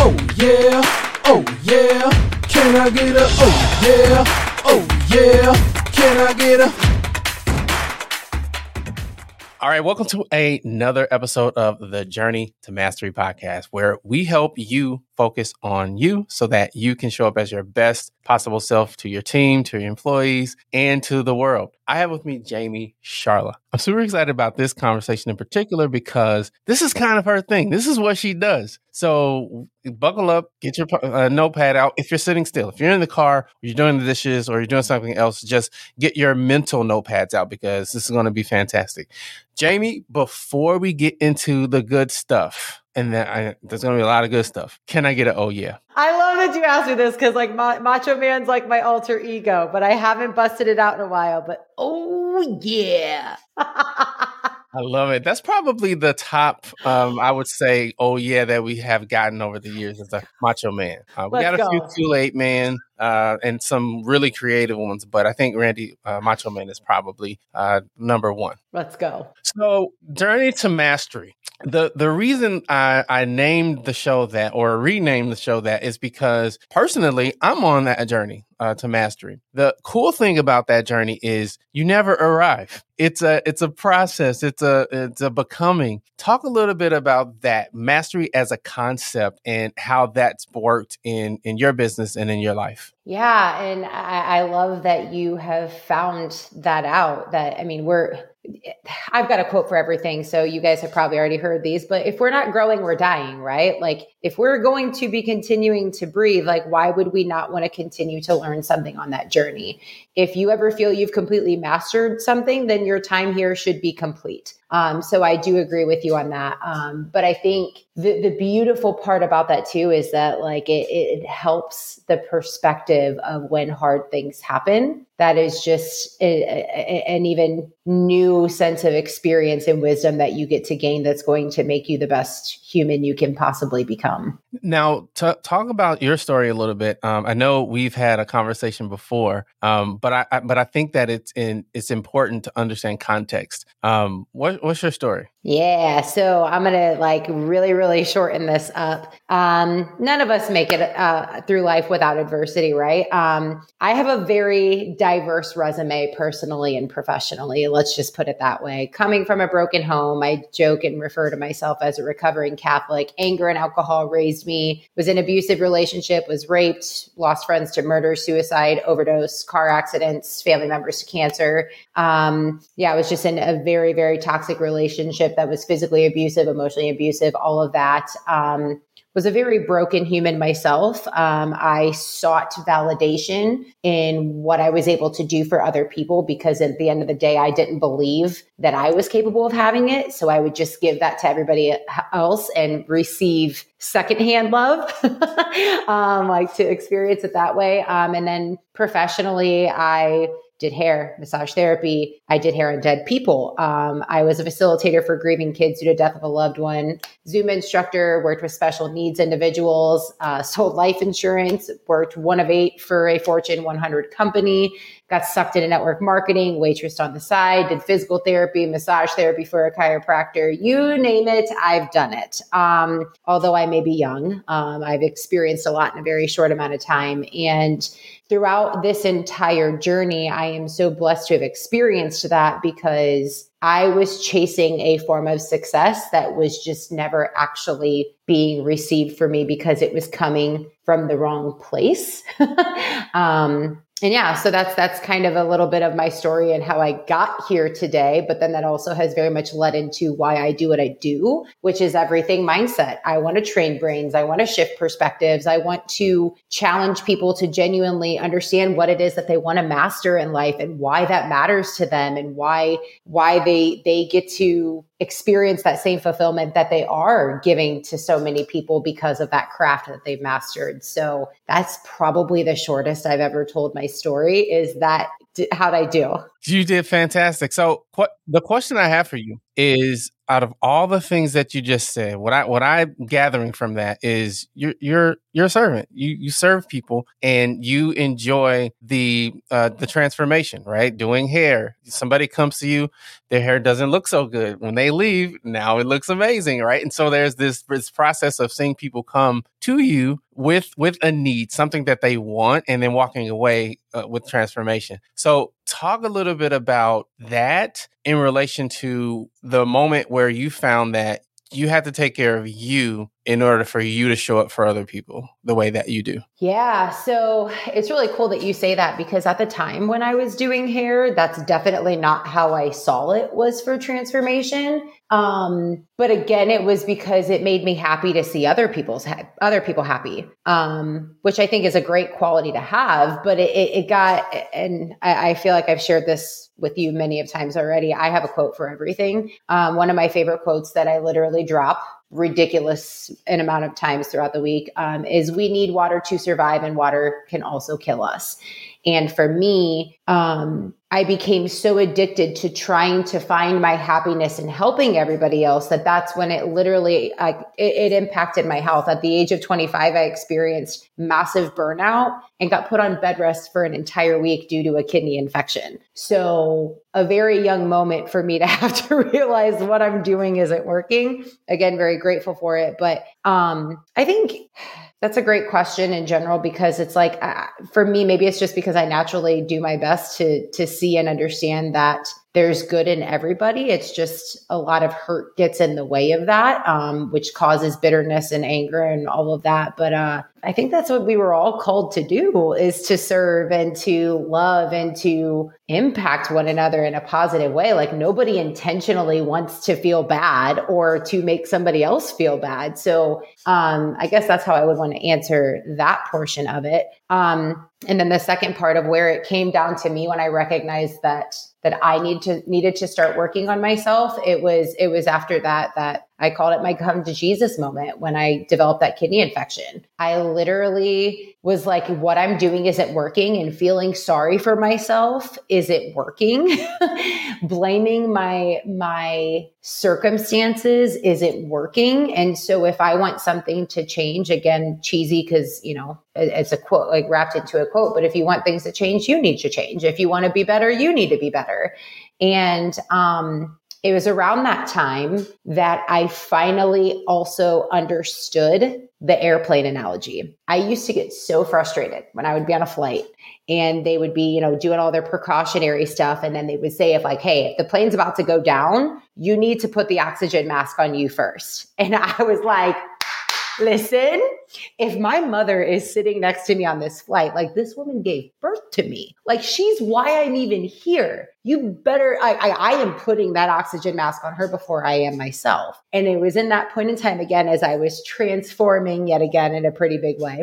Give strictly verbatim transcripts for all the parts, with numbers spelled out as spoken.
oh yeah, oh yeah? Can I get a oh yeah, oh yeah? Can I get a... All right, welcome to a, another episode of the Journey to Mastery podcast, where we help you focus on you so that you can show up as your best possible self to your team, to your employees, and to the world. I have with me Jamie Sharla. I'm super excited about this conversation in particular because this is kind of her thing. This is what she does. So buckle up, get your uh, notepad out. If you're sitting still, if you're in the car, or you're doing the dishes, or you're doing something else, just get your mental notepads out because this is going to be fantastic. Jamie, before we get into the good stuff, and then I, there's going to be a lot of good stuff, can I get an oh yeah? I love that you asked me this because like Ma- Macho Man's like my alter ego, but I haven't busted it out in a while. But oh yeah. I love it. That's probably the top, um, I would say, oh yeah, that we have gotten over the years as a Macho Man. Uh, we Let's got a go. few Kool-Aid Man uh, and some really creative ones, but I think Randy uh, Macho Man is probably uh, number one. Let's go. So, Journey to Mastery. The the reason I, I named the show that or renamed the show that is because personally, I'm on that journey uh, to mastery. The cool thing about that journey is you never arrive. It's a it's a process. It's a it's a becoming. Talk a little bit about that mastery as a concept and how that's worked in in your business and in your life. Yeah, and I, I love that you have found that out. That I mean, we're. I've got a quote for everything. So you guys have probably already heard these, but if we're not growing, we're dying, right? Like if we're going to be continuing to breathe, like why would we not want to continue to learn something on that journey? If you ever feel you've completely mastered something, then your time here should be complete. Um, so I do agree with you on that. Um, but I think the, the beautiful part about that too is that like it, it helps the perspective of when hard things happen. That is just a, a, an even new sense of experience and wisdom that you get to gain that's going to make you the best human you can possibly become. Now, t- talk about your story a little bit. Um, I know we've had a conversation before, um, but I, I but I think that it's in it's important to understand context. Um, what, what's your story? Yeah, so I'm gonna like really, really shorten this up. Um, none of us make it uh, through life without adversity, right? Um, I have a very diverse resume personally and professionally. Let's just put it that way. Coming from a broken home, I joke and refer to myself as a recovering Catholic. Anger and alcohol raised me. Was in an abusive relationship. Was raped. Lost friends to murder, suicide, overdose, car accidents, family members to cancer. Um, yeah, I was just in a very, very toxic relationship that was physically abusive, emotionally abusive, all of that. Um, was a very broken human myself. Um, I sought validation in what I was able to do for other people because at the end of the day, I didn't believe that I was capable of having it. So I would just give that to everybody else and receive secondhand love, um, like to experience it that way. Um, and then professionally, I did hair, massage therapy. I did hair on dead people. Um, I was a facilitator for grieving kids due to death of a loved one, Zoom instructor, worked with special needs individuals, uh, sold life insurance, worked one of eight for a Fortune one hundred company, got sucked into network marketing, waitressed on the side, did physical therapy, massage therapy for a chiropractor. You name it, I've done it. Um, although I may be young, um, I've experienced a lot in a very short amount of time. And throughout this entire journey, I am so blessed to have experienced that because I was chasing a form of success that was just never actually being received for me because it was coming from the wrong place. um, And yeah, so that's that's kind of a little bit of my story and how I got here today. But then that also has very much led into why I do what I do, which is everything mindset. I want to train brains. I want to shift perspectives. I want to challenge people to genuinely understand what it is that they want to master in life and why that matters to them and why why they they get to experience that same fulfillment that they are giving to so many people because of that craft that they've mastered. So that's probably the shortest I've ever told my story. Is that how'd I do? You did fantastic. So what the question I have for you is, out of all the things that you just said, what I what I'm gathering from that is you're you're you're a servant. You you serve people and you enjoy the uh, the transformation, right? Doing hair. Somebody comes to you, their hair doesn't look so good. When they leave, now it looks amazing, right? And so there's this, this process of seeing people come to you with with a need, something that they want, and then walking away uh, with transformation. So talk a little bit about that in relation to the moment where you found that you had to take care of you in order for you to show up for other people the way that you do. Yeah. So it's really cool that you say that, because at the time when I was doing hair, that's definitely not how I saw it was for transformation. Um, but again, it was because it made me happy to see other people's ha- other people happy, um, which I think is a great quality to have. But it, it, it got, and I, I feel like I've shared this with you many of times already. I have a quote for everything. Um, one of my favorite quotes that I literally drop ridiculous an amount of times throughout the week um, is, we need water to survive, and water can also kill us. And for me, um, I became so addicted to trying to find my happiness and helping everybody else that that's when it literally, uh, it, it impacted my health. At the age of twenty-five, I experienced massive burnout and got put on bed rest for an entire week due to a kidney infection. So a very young moment for me to have to realize what I'm doing isn't working. Again, very grateful for it. But um, I think that's a great question in general, because it's like, uh, for me, maybe it's just because I naturally do my best to to see and understand that there's good in everybody. It's just a lot of hurt gets in the way of that, um, which causes bitterness and anger and all of that. But uh, I think that's what we were all called to do, is to serve and to love and to impact one another in a positive way. Like, nobody intentionally wants to feel bad or to make somebody else feel bad. So um, I guess that's how I would want to answer that portion of it. Um, and then the second part of where it came down to me when I recognized that that I need to needed to start working on myself, it was it was after that that I called it my come to Jesus moment when I developed that kidney infection. I literally was like, what I'm doing isn't working, and feeling sorry for myself isn't working. Blaming my my circumstances isn't working. And so if I want something to change, again, cheesy, because, you know, it's a quote, like wrapped into a quote, but if you want things to change, you need to change. If you want to be better, you need to be better. And um, it was around that time that I finally also understood the airplane analogy. I used to get so frustrated when I would be on a flight and they would be, you know, doing all their precautionary stuff. And then they would say, if like, hey, if the plane's about to go down, you need to put the oxygen mask on you first. And I was like, listen, if my mother is sitting next to me on this flight, like, this woman gave birth to me, like, she's why I'm even here. You better, I, I, I am putting that oxygen mask on her before I am myself. And it was in that point in time, again, as I was transforming yet again in a pretty big way,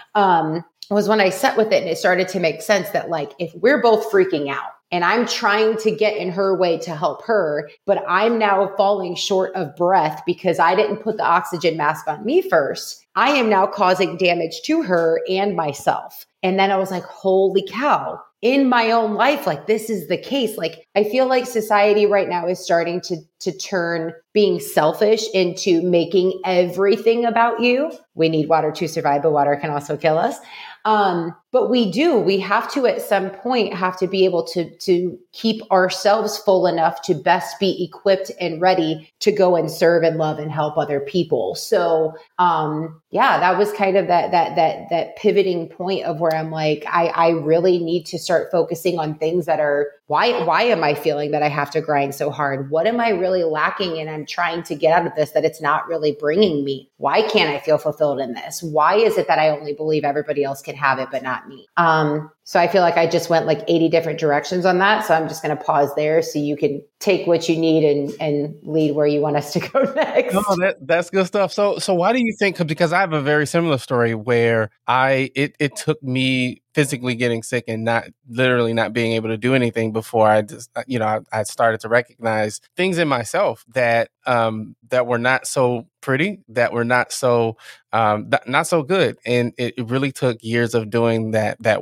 um, was when I sat with it and it started to make sense that, like, if we're both freaking out, and I'm trying to get in her way to help her, but I'm now falling short of breath because I didn't put the oxygen mask on me first, I am now causing damage to her and myself. And then I was like, holy cow, in my own life, like, this is the case. Like, I feel like society right now is starting to, to turn being selfish into making everything about you. We need water to survive, but water can also kill us. Um, but we do, we have to, at some point, have to be able to, to keep ourselves full enough to best be equipped and ready to go and serve and love and help other people. So, um, yeah, that was kind of that, that, that, that pivoting point of where I'm like, I, I really need to start focusing on things that are, why, why am I feeling that I have to grind so hard? What am I really lacking? And I'm trying to get out of this, that it's not really bringing me. Why can't I feel fulfilled in this? Why is it that I only believe everybody else can have it, but not me? Um, so I feel like I just went like eighty different directions on that. So I'm just going to pause there so you can take what you need and, and lead where you want us to go next. No, that, that's good stuff. So, so why do you think, because I have a very similar story where I, it, it took me physically getting sick and not literally not being able to do anything before I just, you know, I, I started to recognize things in myself that, um, that were not so pretty, that were not so, um, th- not so good. And it, it really took years of doing that, that work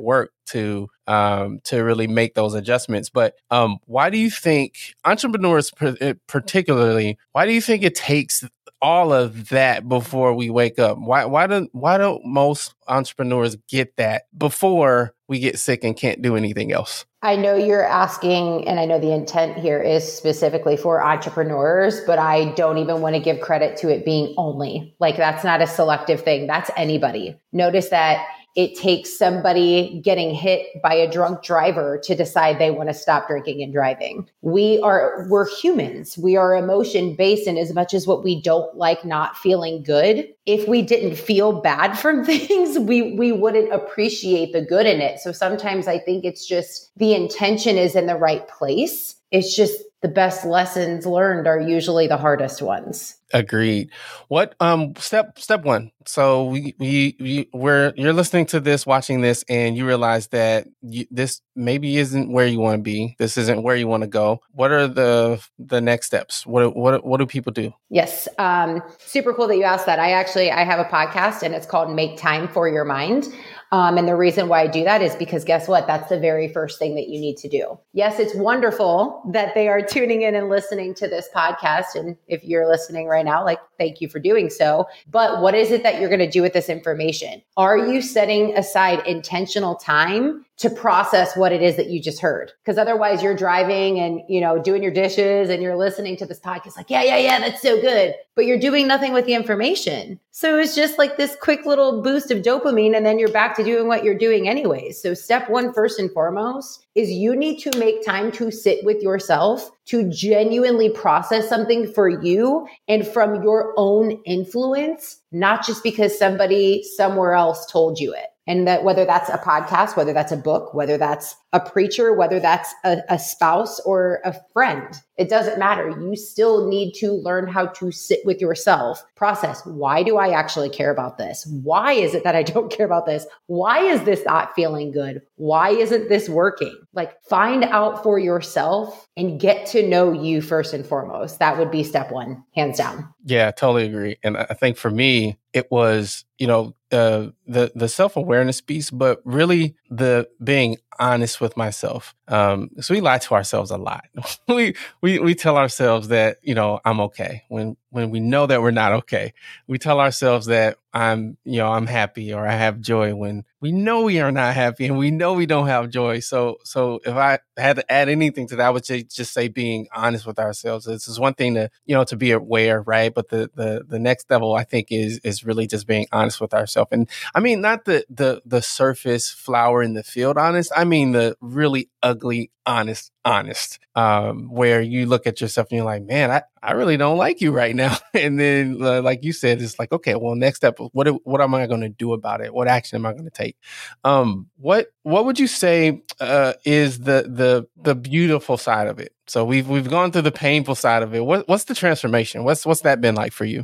to um, to really make those adjustments. But um, why do you think entrepreneurs, particularly, why do you think it takes all of that before we wake up? Why why don't why don't most entrepreneurs get that before we get sick and can't do anything else? I know you're asking, and I know the intent here is specifically for entrepreneurs, but I don't even want to give credit to it being only. Like, that's not a selective thing. That's anybody. Notice that it takes somebody getting hit by a drunk driver to decide they want to stop drinking and driving. We are, we're humans. We are emotion based. And as much as what we don't like not feeling good, if we didn't feel bad from things, we, we wouldn't appreciate the good in it. So sometimes I think it's just the intention is in the right place. It's just the best lessons learned are usually the hardest ones. Agreed. What um step step one? So we we, we we're you're listening to this, watching this, and you realize that you, this maybe isn't where you want to be. This isn't where you want to go. What are the the next steps? What what what do people do? Yes, um, super cool that you asked that. I actually I have a podcast and it's called Make Time for Your Mind. Um, and the reason why I do that is because guess what? That's the very first thing that you need to do. Yes, it's wonderful that they are tuning in and listening to this podcast. And if you're listening right now, like, thank you for doing so. But what is it that you're going to do with this information? Are you setting aside intentional time to process what it is that you just heard? Because otherwise you're driving and, you know, doing your dishes and you're listening to this podcast like, yeah, yeah, yeah, that's so good. But you're doing nothing with the information. So it's just like this quick little boost of dopamine and then you're back to doing what you're doing anyways. So step one, first and foremost, is you need to make time to sit with yourself, to genuinely process something for you and from your own influence, not just because somebody somewhere else told you it. And that whether that's a podcast, whether that's a book, whether that's a preacher, whether that's a, a spouse or a friend, it doesn't matter. You still need to learn how to sit with yourself, process. Why do I actually care about this? Why is it that I don't care about this? Why is this not feeling good? Why isn't this working? Like, find out for yourself and get to know you first and foremost. That would be step one, hands down. Yeah, I totally agree. And I think for me, it was, you know, uh, the the self-awareness piece, but really the being honest with myself. Um, so we lie to ourselves a lot. we we we tell ourselves that, you know, I'm okay when when we know that we're not okay. We tell ourselves that I'm, you know, I'm happy or I have joy when we know we are not happy and we know we don't have joy. So so if I had to add anything to that, I would just just say being honest with ourselves. This is one thing to, you know, to be aware, right? But the the the next level, I think, is is really just being honest with ourselves. And I mean, not the the the surface flower in the field honest. I mean the really ugly honest honest, um, where you look at yourself and you're like, man, I, I really don't like you right now. And then, uh, like you said, it's like, okay, well, next step, what what am I going to do about it? What action am I going to take? Um, what what would you say uh, is the the the beautiful side of it? So we've we've gone through the painful side of it. What what's the transformation? What's what's that been like for you?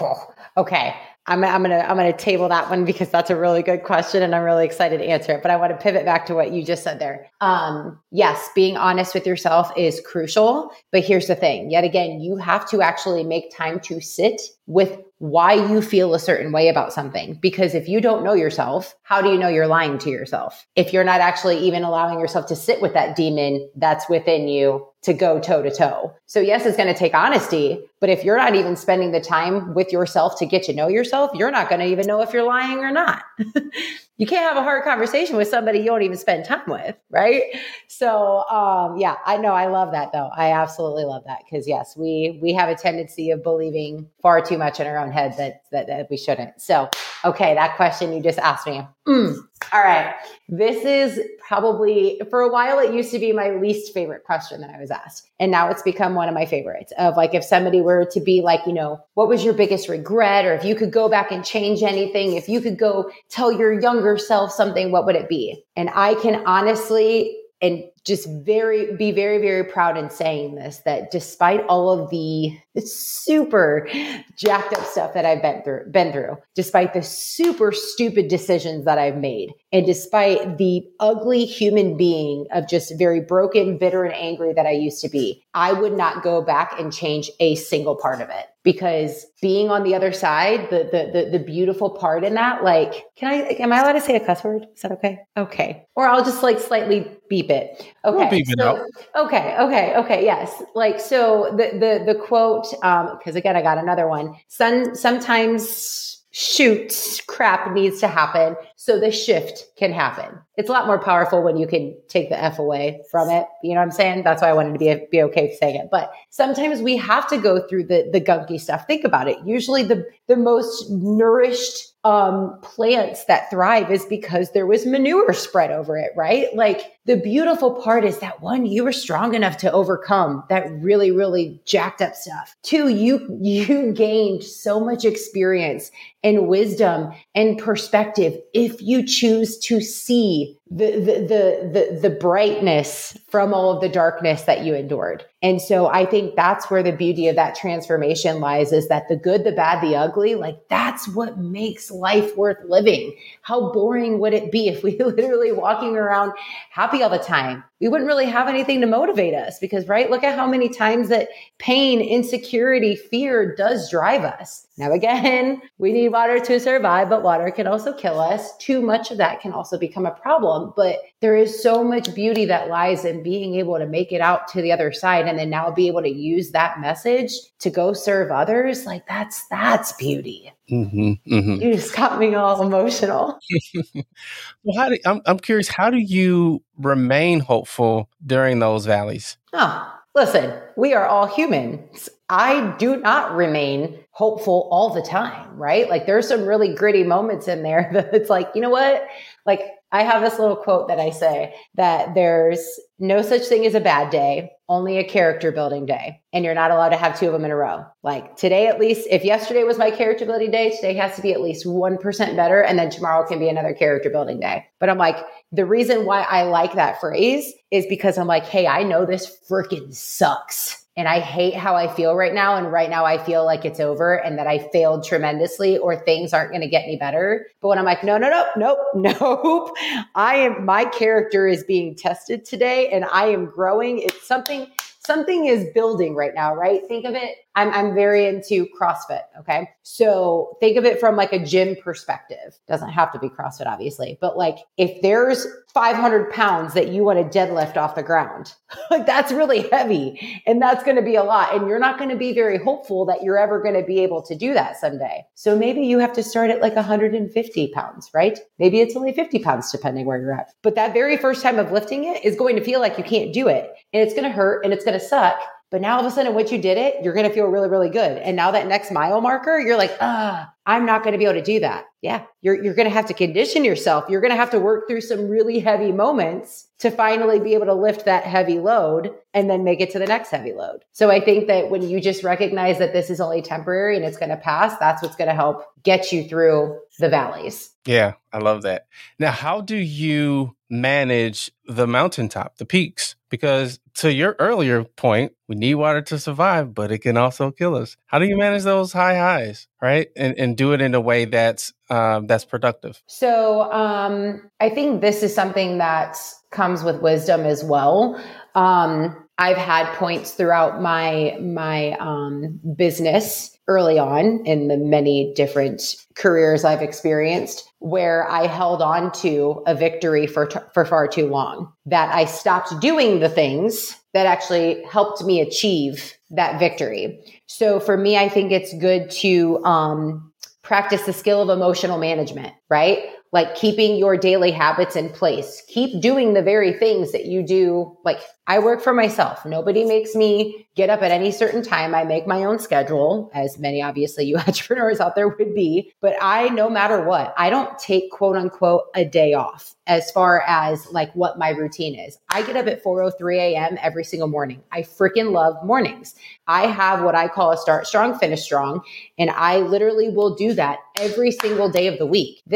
Okay. I'm, I'm going to, I'm going to table that one because that's a really good question and I'm really excited to answer it, but I want to pivot back to what you just said there. Um, yes, being honest with yourself is crucial, but here's the thing. Yet again, you have to actually make time to sit with why you feel a certain way about something. Because if you don't know yourself, how do you know you're lying to yourself? If you're not actually even allowing yourself to sit with that demon that's within you to go toe to toe. So yes, it's going to take honesty, but if you're not even spending the time with yourself to get to know yourself, you're not going to even know if you're lying or not. You can't have a hard conversation with somebody you don't even spend time with, right? So um, yeah, I know. I love that though. I absolutely love that because yes, we we have a tendency of believing far too much in our own head that that, that we shouldn't. So okay, that question you just asked me. Mm. All right. This is probably, for a while, it used to be my least favorite question that I was asked. And now it's become one of my favorites of like, if somebody were to be like, you know, what was your biggest regret? Or if you could go back and change anything, if you could go tell your younger self something, what would it be? And I can honestly and just very, be very, very proud in saying this, that despite all of the super jacked up stuff that I've been through, been through, despite the super stupid decisions that I've made, and despite the ugly human being of just very broken, bitter, and angry that I used to be, I would not go back and change a single part of it. Because being on the other side, the, the the the beautiful part in that, like, can I, am I allowed to say a cuss word? Is that okay? Okay. Or I'll just like slightly beep it. Okay. We'll beep it so, out. okay. Okay. Okay. Yes. Like, so the, the, the quote, um, cause again, I got another one. Some, sometimes shoot crap needs to happen so the shift can happen. It's a lot more powerful when you can take the F away from it. You know what I'm saying? That's why I wanted to be, be okay saying it. But sometimes we have to go through the, the gunky stuff. Think about it. Usually the, the most nourished um, plants that thrive is because there was manure spread over it, right? Like the beautiful part is that one, you were strong enough to overcome that really, really jacked up stuff. Two, you, you gained so much experience and wisdom and perspective if you choose to see the, the, the, the, the brightness from all of the darkness that you endured. And so I think that's where the beauty of that transformation lies, is that the good, the bad, the ugly, like that's what makes life worth living. How boring would it be if we literally walking around happy all the time? We wouldn't really have anything to motivate us because, right? Look at how many times that pain, insecurity, fear does drive us. Now, again, we need water to survive, but water can also kill us. Too much of that can also become a problem. But there is so much beauty that lies in being able to make it out to the other side and then now be able to use that message to go serve others. Like that's, that's beauty. Mm-hmm, mm-hmm. You just got me all emotional. Well, how do, I'm, I'm curious, how do you remain hopeful during those valleys? Oh, listen, we are all humans. I do not remain hopeful all the time, right? Like there's some really gritty moments in there that it's like, you know what? Like I have this little quote that I say that there's no such thing as a bad day, only a character building day. And you're not allowed to have two of them in a row. Like today, at least, if yesterday was my character building day, today has to be at least one percent better. And then tomorrow can be another character building day. But I'm like, the reason why I like that phrase is because I'm like, hey, I know this freaking sucks. And I hate how I feel right now. And right now I feel like it's over and that I failed tremendously or things aren't going to get any better. But when I'm like, no, no, no, nope, nope. I am, my character is being tested today and I am growing. It's something, something is building right now, right? Think of it. I'm, I'm very into CrossFit. Okay. So think of it from like a gym perspective. Doesn't have to be CrossFit, obviously, but like if there's five hundred pounds that you want to deadlift off the ground, like that's really heavy and that's going to be a lot. And you're not going to be very hopeful that you're ever going to be able to do that someday. So maybe you have to start at like one hundred fifty pounds, right? Maybe it's only fifty pounds depending where you're at. But that very first time of lifting it is going to feel like you can't do it and it's going to hurt and it's going to suck. But now all of a sudden, once you did it, you're going to feel really, really good. And now that next mile marker, you're like, ah, I'm not going to be able to do that. Yeah, you're you're going to have to condition yourself. You're going to have to work through some really heavy moments to finally be able to lift that heavy load and then make it to the next heavy load. So I think that when you just recognize that this is only temporary and it's going to pass, that's what's going to help get you through the valleys. Yeah, I love that. Now, how do you manage the mountaintop, the peaks? Because to your earlier point, we need water to survive, but it can also kill us. How do you manage those high highs, right? And and do it in a way that's um, that's productive. So um, I think this is something that comes with wisdom as well. Um, I've had points throughout my my um, business early on in the many different careers I've experienced where I held on to a victory for t- for far too long, that I stopped doing the things that actually helped me achieve that victory. So for me, I think it's good to um, practice the skill of emotional management, right? Like keeping your daily habits in place. Keep doing the very things that you do. Like I work for myself. Nobody makes me get up at any certain time. I make my own schedule, as many obviously you entrepreneurs out there would be. But I, no matter what, I don't take quote unquote a day off as far as like what my routine is. I get up at four oh three a.m. every single morning. I freaking love mornings. I have what I call a start strong, finish strong. And I literally will do that every single day of the week. This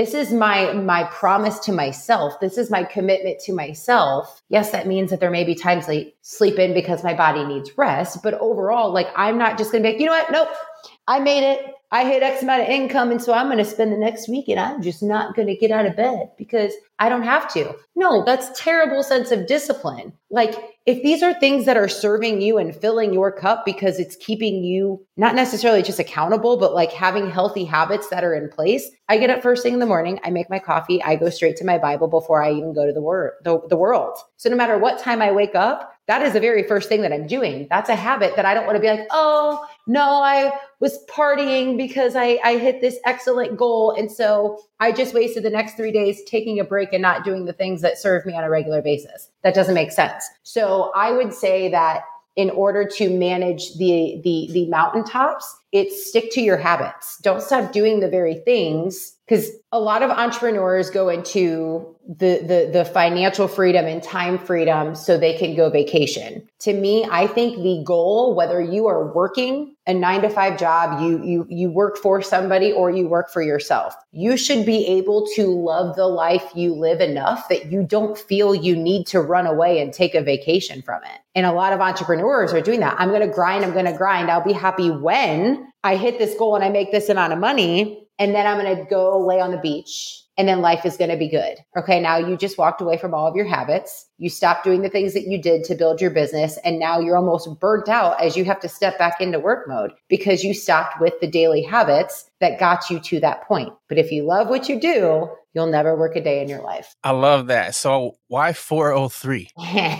this is my, my promise to myself. This is my commitment to myself. Yes, that means that there may be times I sleep in because my body needs rest, but overall, like I'm not just going to be like, you know what? Nope. I made it. I hit X amount of income. And so I'm going to spend the next week and I'm just not going to get out of bed because I don't have to. No, that's terrible sense of discipline. Like if these are things that are serving you and filling your cup because it's keeping you not necessarily just accountable, but like having healthy habits that are in place. I get up first thing in the morning. I make my coffee. I go straight to my Bible before I even go to the word, the, the world. So no matter what time I wake up, that is the very first thing that I'm doing. That's a habit that I don't want to be like, oh, no, I was partying because I, I hit this excellent goal. And so I just wasted the next three days taking a break and not doing the things that serve me on a regular basis. That doesn't make sense. So I would say that in order to manage the, the, the mountaintops, it's stick to your habits. Don't stop doing the very things, because a lot of entrepreneurs go into the, the, the financial freedom and time freedom so they can go vacation. To me, I think the goal, whether you are working a nine to five job, you, you, you work for somebody or you work for yourself, you should be able to love the life you live enough that you don't feel you need to run away and take a vacation from it. And a lot of entrepreneurs are doing that. I'm going to grind. I'm going to grind. I'll be happy when I hit this goal and I make this amount of money. And then I'm going to go lay on the beach and then life is going to be good. Okay. Now you just walked away from all of your habits. You stopped doing the things that you did to build your business. And now you're almost burnt out as you have to step back into work mode because you stopped with the daily habits that got you to that point. But if you love what you do, you'll never work a day in your life. I love that. So why four oh three?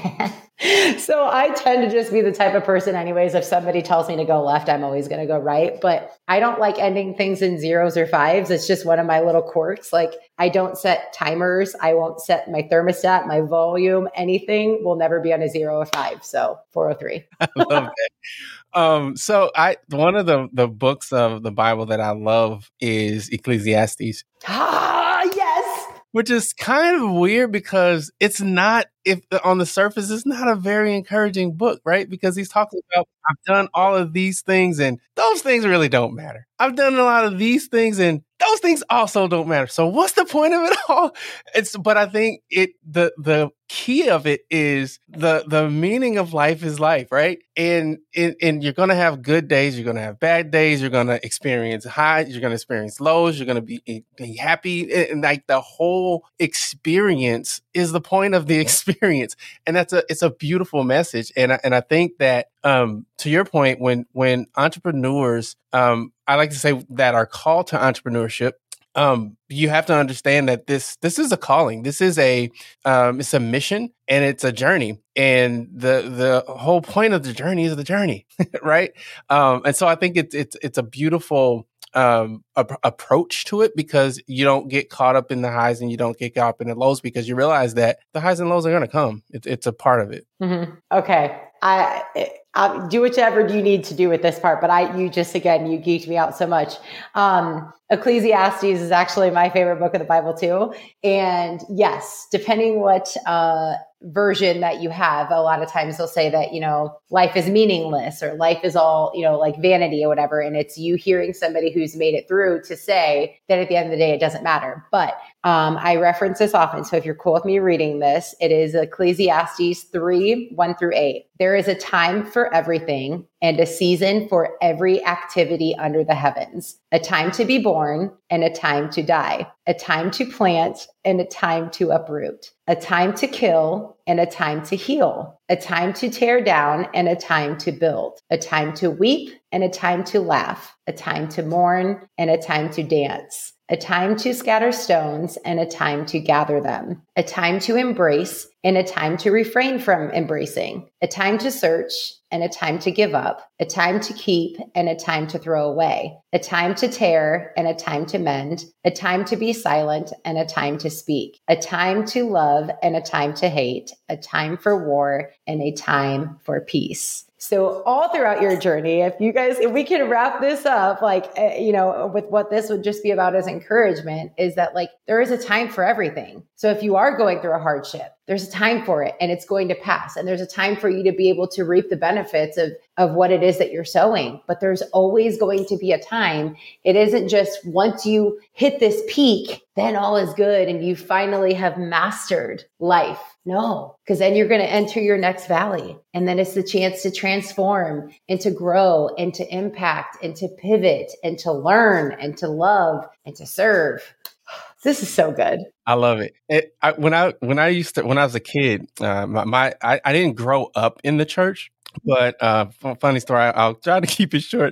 So I tend to just be the type of person anyways, if somebody tells me to go left, I'm always going to go right. But I don't like ending things in zeros or fives. It's just one of my little quirks. Like I don't set timers. I won't set my thermostat, my volume, anything will never be on a zero or five. So four oh three. I love that. Um, so I, one of the, the books of the Bible that I love is Ecclesiastes. Ah, yes. Which is kind of weird because it's not, if on the surface, it's not a very encouraging book, right? Because he's talking about, I've done all of these things and those things really don't matter. I've done a lot of these things and those things also don't matter. So what's the point of it all? It's, but I think it, the, the key of it is the, the meaning of life is life, right? And, and, and you're going to have good days. You're going to have bad days. You're going to experience highs. You're going to experience lows. You're going to be, be happy. And like the whole experience is the point of the experience. And that's a, it's a beautiful message. And I, and I think that, um, to your point, when, when entrepreneurs, um, I like to say that are called to entrepreneurship, um, you have to understand that this, this is a calling. This is a, um, it's a mission and it's a journey. And the, the whole point of the journey is the journey, right? Um, and so I think it's, it's, it's a beautiful, um, a- approach to it because you don't get caught up in the highs and you don't get caught up in the lows because you realize that the highs and lows are going to come. It's, it's a part of it. Mm-hmm. Okay. I, I'll do whichever you need to do with this part, but I, you just, again, you geeked me out so much. Um, Ecclesiastes is actually my favorite book of the Bible too. And yes, depending what, uh, version that you have, a lot of times they'll say that, you know, life is meaningless or life is all, you know, like vanity or whatever. And it's you hearing somebody who's made it through to say that at the end of the day, it doesn't matter. But um, I reference this often. So if you're cool with me reading this, it is Ecclesiastes three, one through eight. There is a time for everything and a season for every activity under the heavens, a time to be born and a time to die, a time to plant and a time to uproot, a time to kill and a time to heal, a time to tear down and a time to build, a time to weep and a time to laugh, a time to mourn and a time to dance, a time to scatter stones and a time to gather them, a time to embrace and a time to refrain from embracing, a time to search and a time to give up, a time to keep and a time to throw away, a time to tear and a time to mend, a time to be silent and a time to speak, a time to love and a time to hate, a time for war and a time for peace. So all throughout your journey, if you guys, if we can wrap this up, like, uh, you know, with what this would just be about as encouragement is that like, there is a time for everything. So if you are going through a hardship, there's a time for it and it's going to pass. And there's a time for you to be able to reap the benefits of, of what it is that you're sowing. But there's always going to be a time. It isn't just once you hit this peak, then all is good and you finally have mastered life. No, because then you're going to enter your next valley. And then it's the chance to transform and to grow and to impact and to pivot and to learn and to love and to serve. This is so good. I love it. it I, when I when I used to when I was a kid, uh, my, my I, I didn't grow up in the church, but uh, funny story. I'll try to keep it short.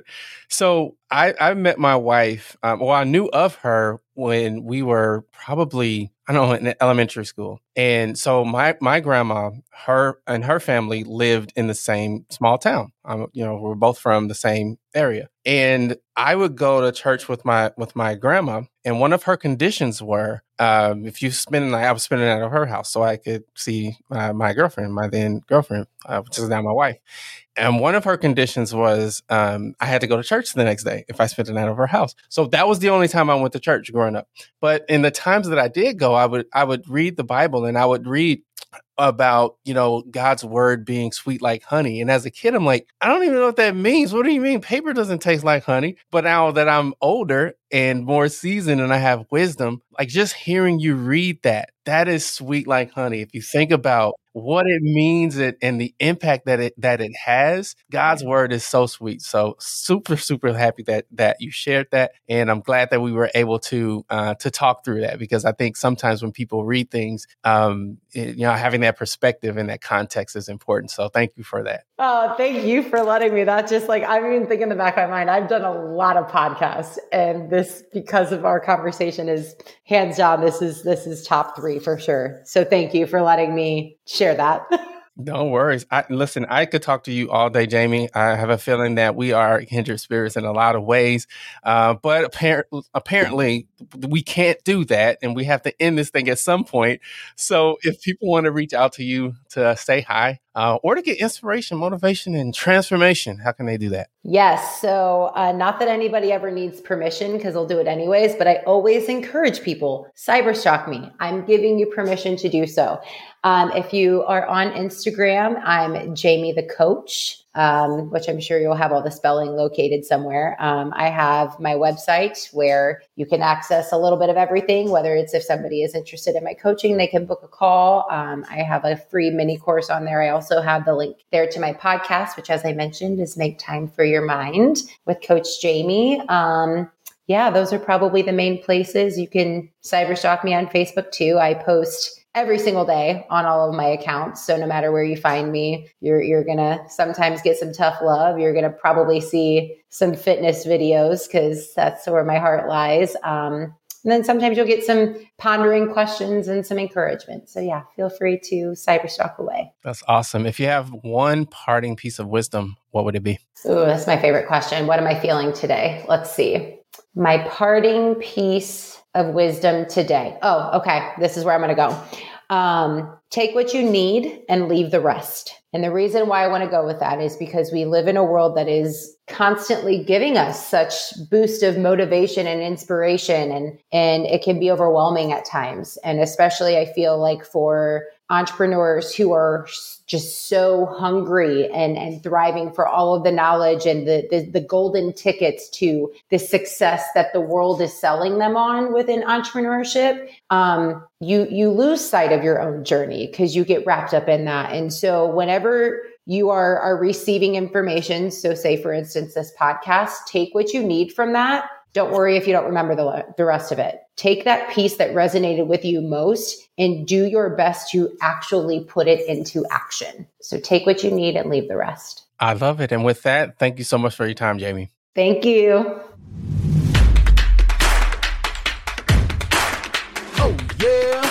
So I, I met my wife. Um, well, I knew of her when we were probably, I don't know, in elementary school. And so my my grandma, her and her family lived in the same small town. Um, you know, we're both from the same area. And I would go to church with my with my grandma. And one of her conditions were, um, if you spend the night, I was spending the night at her house so I could see uh, my girlfriend, my then girlfriend, uh, which is now my wife. And one of her conditions was um, I had to go to church the next day if I spent the night at her house. So that was the only time I went to church growing up. But in the times that I did go, I would I would read the Bible and I would read about, you know, God's word being sweet like honey. And as a kid, I'm like, I don't even know what that means. What do you mean? Paper doesn't taste like honey. But now that I'm older and more seasoned and I have wisdom, like just hearing you read that, that is sweet like honey. If you think about what it means it, and the impact that it that it has, God's word is so sweet. So super, super happy that that you shared that. And I'm glad that we were able to uh, to talk through that, because I think sometimes when people read things, um, it, you know, having that perspective and that context is important. So thank you for that. Oh, thank you for letting me. That just like, I'm even thinking in the back of my mind, I've done a lot of podcasts, and this, because of our conversation, is hands down, this is, this is top three for sure. So thank you for letting me share that. No worries. I, listen, I could talk to you all day, Jamie. I have a feeling that we are kindred spirits in a lot of ways, uh, but appar- apparently we can't do that, and we have to end this thing at some point. So if people want to reach out to you to say hi, uh, or to get inspiration, motivation, and transformation, how can they do that? Yes. So uh, not that anybody ever needs permission, because they'll do it anyways, but I always encourage people, cyberstalk me. I'm giving you permission to do so. Um, if you are on Instagram, I'm Jamie the Coach, um, which I'm sure you'll have all the spelling located somewhere. Um, I have my website where you can access a little bit of everything, whether it's if somebody is interested in my coaching, they can book a call. Um, I have a free mini course on there. I also have the link there to my podcast, which, as I mentioned, is Make Time for Your Mind with Coach Jamie. Um, yeah, those are probably the main places. You can cyberstalk me on Facebook too. I post every single day on all of my accounts. So no matter where you find me, you're you're going to sometimes get some tough love. You're going to probably see some fitness videos, because that's where my heart lies. Um, and then sometimes you'll get some pondering questions and some encouragement. So yeah, feel free to cyberstalk away. That's awesome. If you have one parting piece of wisdom, what would it be? Ooh, that's my favorite question. What am I feeling today? Let's see. My parting piece of wisdom today. Oh, okay. This is where I'm going to go. Um, take what you need and leave the rest. And the reason why I want to go with that is because we live in a world that is constantly giving us such boost of motivation and inspiration, and, and it can be overwhelming at times. And especially I feel like for entrepreneurs who are just so hungry and, and thriving for all of the knowledge and the, the, the golden tickets to the success that the world is selling them on within entrepreneurship, um, you, you lose sight of your own journey because you get wrapped up in that. And so whenever you are, are receiving information, so say, for instance, this podcast, take what you need from that. Don't worry if you don't remember the, the rest of it. Take that piece that resonated with you most and do your best to actually put it into action. So take what you need and leave the rest. I love it. And with that, thank you so much for your time, Jamie. Thank you. Oh, yeah.